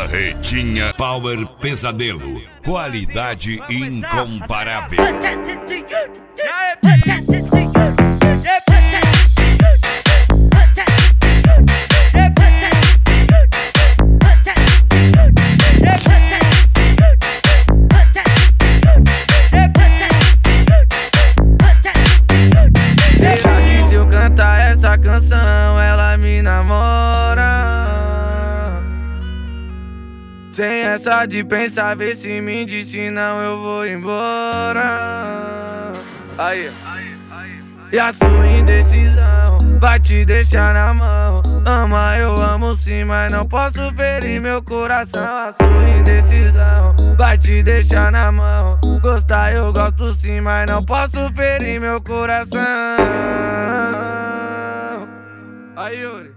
Barretinha Power Pesadelo. Qualidade incomparável. Será que se eu cantar essa canção ela me namora? Sem essa de pensar, vê se me diz, senão eu vou embora. Aí. E a sua indecisão vai te deixar na mão. Ama, eu amo sim, mas não posso ferir meu coração. A sua indecisão vai te deixar na mão. Gostar eu gosto sim, mas não posso ferir meu coração. Aí, Yuri.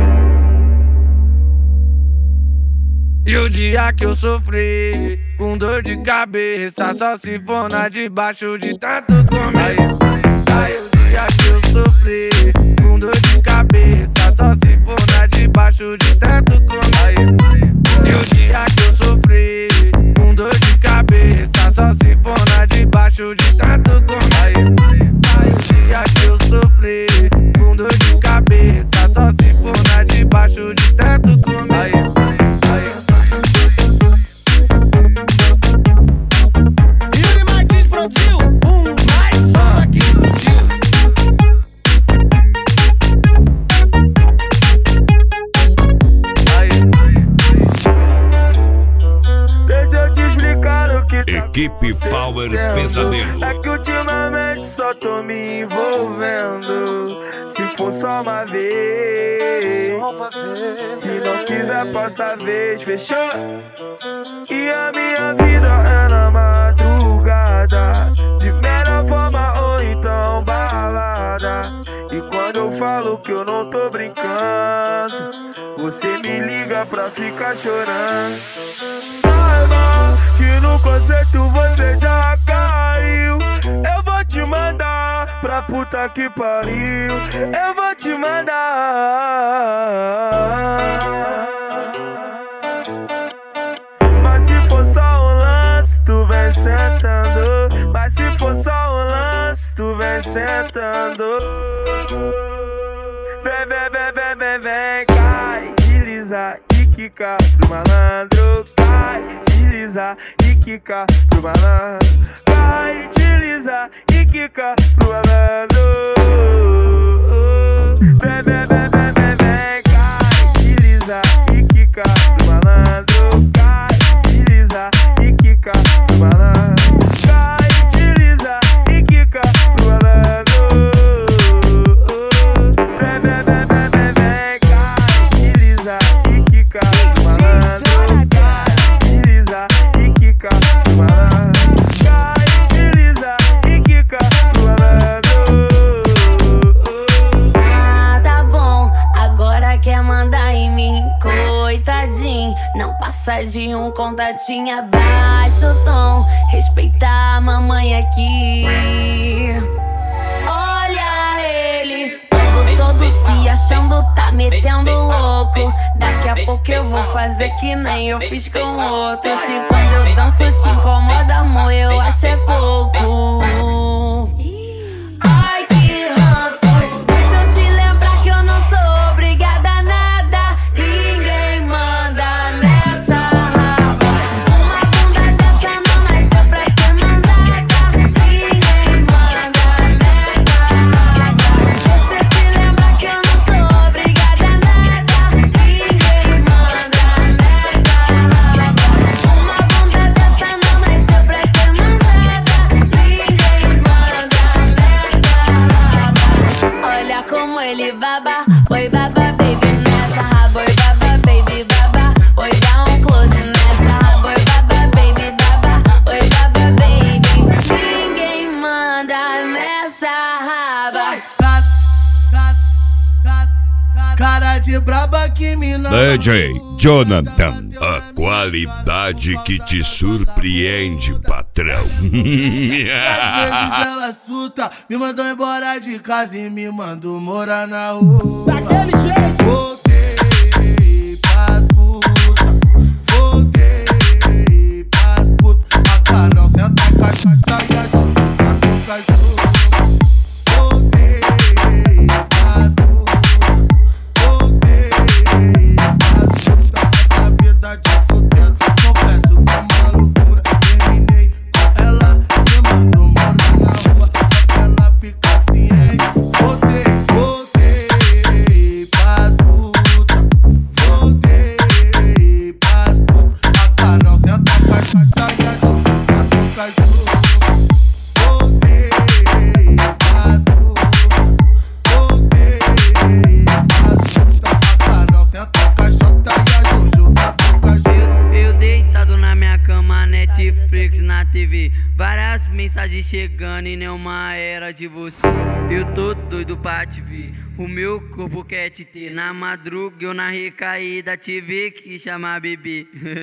E o dia que eu sofri com dor de cabeça, só se for na debaixo de tanto comer. Aí o dia que eu sofri com dor de cabeça, só se for na debaixo de tanto comer. E o dia que eu sofri com dor de cabeça, só se for na debaixo de tanto comer. Aí o dia que eu sofri com dor de cabeça, só se for na debaixo de tanto comer. Equipe Power Pesadelo. É que ultimamente só tô me envolvendo. Se for só uma vez, se não quiser passa a vez, fechou? E a minha vida é na madrugada, de melhor forma ou então balada. E quando eu falo que eu não tô brincando, você me liga pra ficar chorando. Saiba que no conceito você já caiu. Eu vou te mandar pra puta que pariu. Eu vou te mandar. Mas se for só um lance, tu vem sentando. Mas se for só um lance, tu vem sentando. Vem, cai, desliza e quica pro malandro. Cai, desliza e quica pro malandro. Cai, desliza e quica pro malandro. Vem, cai, desliza e quica pro malandro. Cai, desliza e quica pro malandro. Cai, desliza e quica pro malandro. Não passa de um contatinho abaixo o tom. Respeitar a mamãe aqui. Olha ele, todo se achando, tá metendo louco. Daqui a pouco eu vou fazer que nem eu fiz com outro. Se quando eu danço te incomoda, amor, eu acho é pouco. Ai, que ranço. Deixa eu te lembrar que eu não sou obrigada a nada. Ninguém manda nessa raba. Uma bunda dessa não nasceu pra ser mandada. Ninguém manda nessa raba. Deixa eu te lembrar que eu não sou obrigada a nada. Ninguém manda nessa raba. Uma bunda dessa não nasceu pra ser mandada. Ninguém manda nessa raba. Olha como ele baba. Oi, baba, baby, nessa raba. Oi, baba, baby, baba. Oi, dá um close nessa raba. Oi, baba, baby, baba. Oi, baba, baby. Ninguém manda nessa raba. Cara de braba que me não. DJ Jonathan, a qualidade que te surpreende, patrão. Às vezes ela suta, me mandou embora de casa e me mandou morar na rua. Daquele jeito. Voltei pras puta, Anitta e a Jojo da Boca. Eu deitado na minha cama, Netflix na TV, várias mensagens chegando e nenhuma era de você. Eu tô doido pra te ver, o meu corpo quer te ter. Na madruga eu na recaída tive que chamar bebê.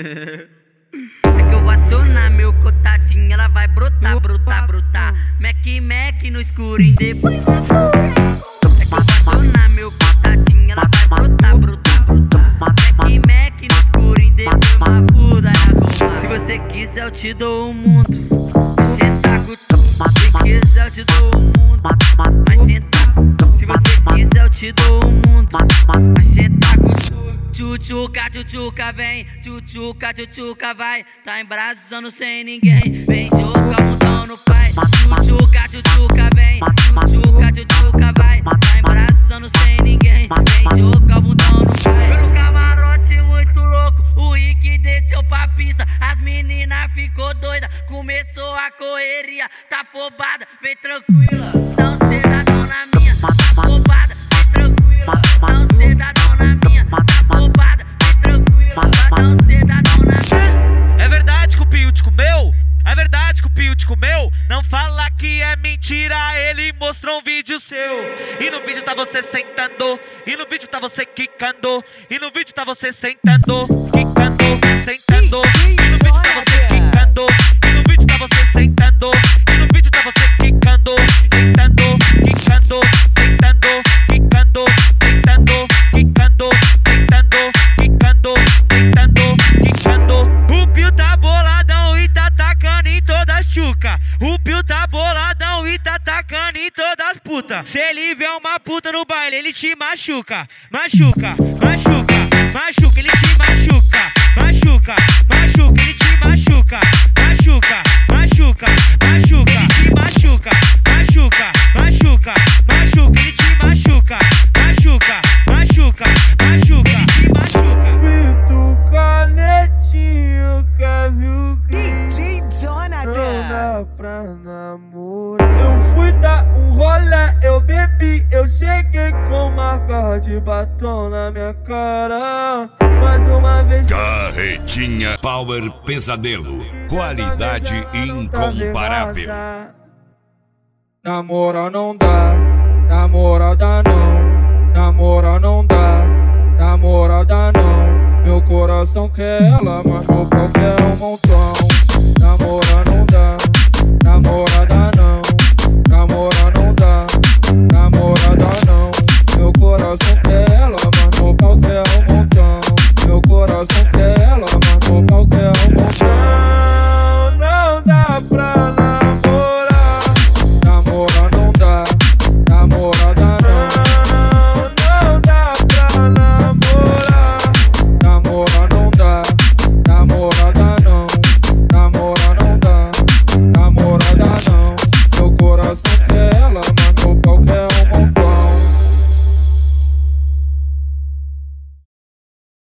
É que eu vou acionar meu contatinho, ela vai brotar, brotar, brotar. Mac no escurinho, depois vai furar. É que eu vou acionar meu contatinho, ela vai brotar, brotar, brotar. Mac no escurinho, depois vai furar. Se você quiser eu te dou o mundo, você tá com tudo. Se quiser eu te dou o mundo, mas senta. Se você quiser eu te dou o mundo, mas senta com tudo. Tchutchuca, tchutchuca, vem, tchutchuca, tchutchuca, vai. Tá embraçando sem ninguém, vem jogar o mundão no pai. Tchutchuca, tchutchuca, vem, tchutchuca, tchutchuca, vai. Tá embraçando sem ninguém, vem jogar o mundão no pai. Eu no camarote muito louco, o Rick desceu pra pista. As meninas ficou doida, começou a correria. Tá afobada, vem tranquila, não cê dá dona minha. Tá afobada, vem tranquila, não cê dá dona minha. Tá afobada, vem tranquila, não cê dá dona minha. É verdade que o Pio te comeu? É verdade que o Pio te comeu? Não fala que é mentira, ele mostrou um vídeo seu. E no vídeo tá você sentando, e no vídeo tá você quicando, e no vídeo tá você sentando, quicando, sentando. E no vídeo tá você quicando, e no vídeo tá você sentando, e no vídeo tá você quicando, sentando, quicando, sentando, quicando, sentando, quicando, sentando, quicando, sentando, quicando. O Pio tá boladão e tá tacando em todas as chuca. O Pio tá boladão e tá tacando em todas as puta. Se ele vê uma puta no baile, ele te machuca. Machuca, machuca, machuca, ele te machuca. Machuca, machuca, ele te machuca. Machuca, machuca, machuca, ele te machuca. Machuca, machuca, machuca, ele te machuca. Machuca, machuca, machuca, ele te machuca. Pito Canetinho, quer ver o DJ Não Jonathan. dá pra namorar. Eu fui dar um rolê, eu bebi, eu cheguei com uma garra de batom na minha cara. Mais uma vez. Carretinha Power Pesadelo. Qualidade incomparável. Namora não dá, namorada não. Namora não dá, namorada não. Meu coração quer ela, mas meu pau quer um montão. Namora não dá, namorada não. Namora não dá, namorada não. Meu coração quer ela, mas meu pau quer um montão. Meu coração quer